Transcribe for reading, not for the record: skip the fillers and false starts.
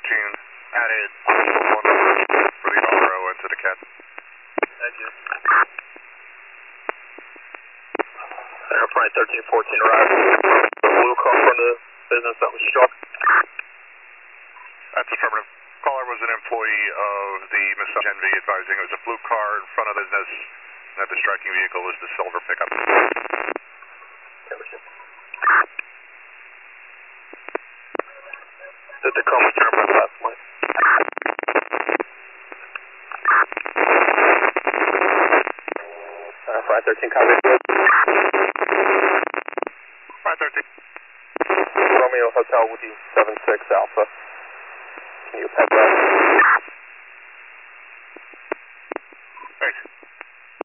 Added one for the RO into the cat. Thank you. Airplane 1314 arrived. The blue car from the business that was struck. That's affirmative. Caller was an employee of the Massage Envy advising it was a blue car in front of the business and that the striking vehicle was the silver pickup. Did the Tacoma turn by last point? 513 copy. 513. Romeo Hotel Woody 76 Alpha. Can you pet that?